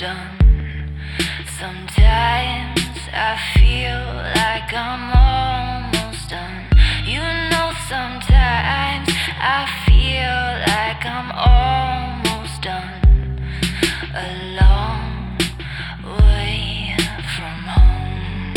done. Sometimes I feel like I'm almost done. Sometimes I feel like I'm almost done. A long way from home.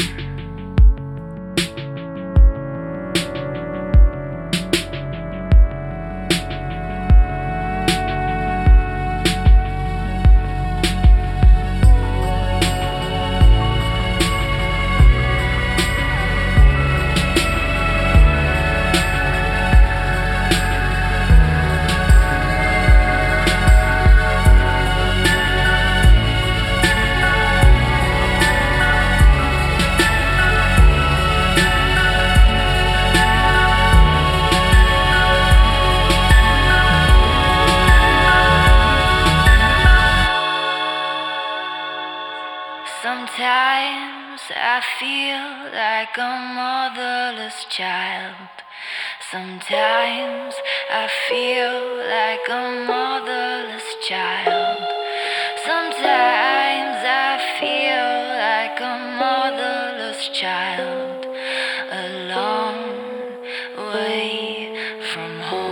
Sometimes I feel like a motherless child. Sometimes I feel like a motherless child. Sometimes I feel like a motherless child. A long way from home.